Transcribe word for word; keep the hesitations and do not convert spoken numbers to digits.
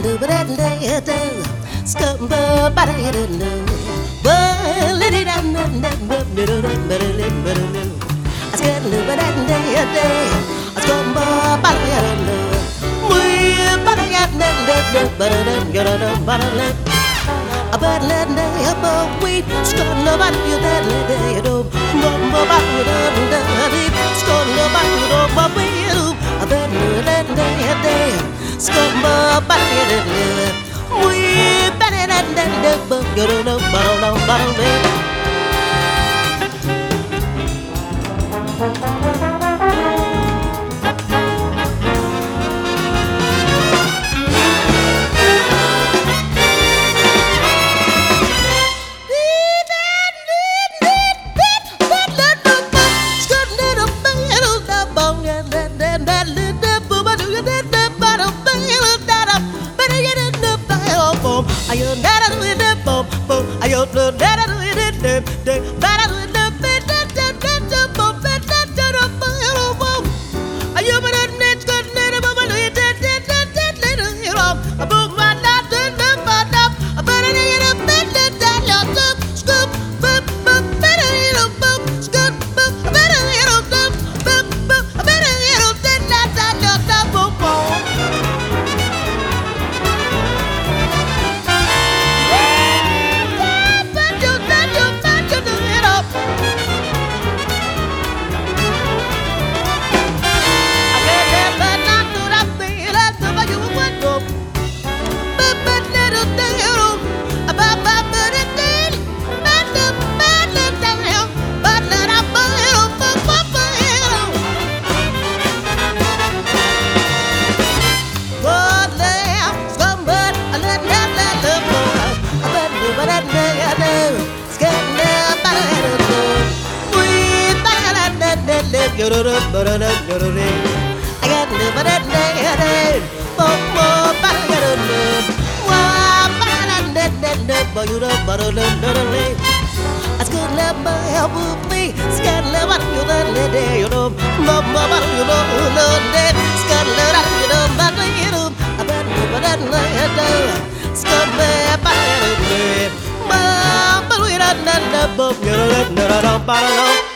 do but that day do scum but I don't know well let it and then but little but a little but a little I said live but that day day scum but I don't know we but I got that but I don't get it but I let a bad let day about we scum nobody you that day do mama but you don't scum nobody you don't but we do a bad let day day scum but I don't know we better than the book, you don't know, but I don't know, but I don't know. Ayo nada do it bom bom ayo nada do it de de nada do it de de de de de bom de de de bom bom ayo but it needs good nada bom do it de de de de de de bom bom ma na de de ba da but it is a bit de de yo scoop bum bum better you bum scoop bum better you bum bum bum better you de de de yo bom bom I got the but that day, oh, but I got a wow, but that that boy, you don't but I could never help me, scan never you the day, you know, mama, you know, that scan never you know, but you know, I bet you but that day, scum but I don't know, but we don't know, but you don't know.